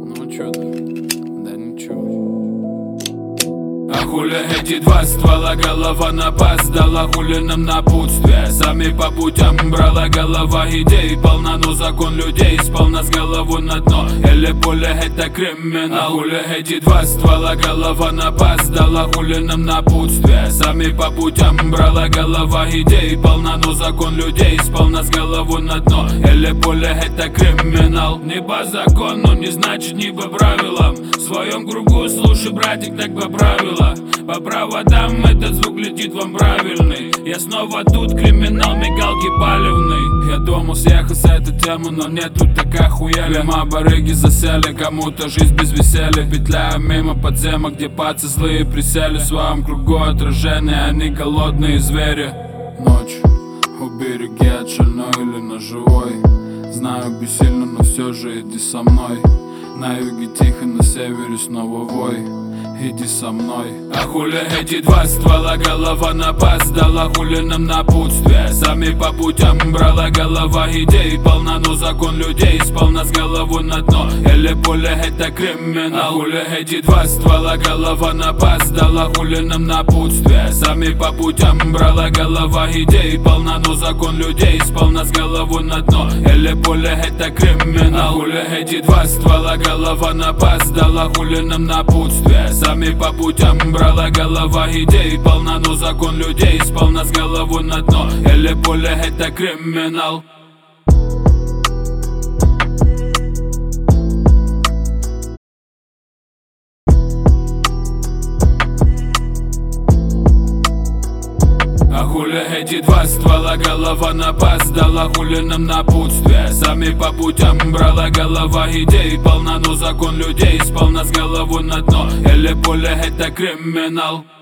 Ну чё ты? Да ничего. А хули эти два ствола, голова на бас дала, хули нам напутствие. Сами по путям брала голова идей полна, но закон людей спал нас голову на дно. Или поле это криминал. А хули эти два ствола, голова на бас дала, хули нам напутствие. Сами по путям брала голова идей полна, но закон людей спал нас голову на дно. Или поле это криминал. Не по закону, не значит не по правилам. В своем кругу слушай, братик, так по правилам. По проводам этот звук летит вам правильный. Я снова тут, криминал, мигалки палевный. Я думал съехать с этой темы, но нет, тут такая хуя. Лема барыги засели, кому-то жизнь без веселья. Петляю мимо подземок, где пацы злые присели. В своем кругу отражения, они голодные звери. Ночь, у береги от шальной или ножевой. Знаю, бессильно, но все же иди со мной. На юге тихо, на севере снова вой. Иди со мной. А хули эти два ствола, голова на бас дала, хули нам напутствие. Сами по путям брала голова идей полна, но закон людей спал нас голову на дно. Или поле это криминал. А хули эти два ствола, голова на бас дала, хули нам напутствие. Сами по путям брала голова идей полна, но закон людей спал нас голову на дно. Или поле это криминал. А хули эти два ствола, голова на бас дала, хули нам напутствие. Сами по путям брала голова идей полна, но закон людей спал нас голову на дно. Или поле это криминал. А хули эти два ствола, голова на бас дала, хули нам напутствие. Сами по путям брала голова идей полна, но закон людей спал нас голову на дно. Или поле это криминал.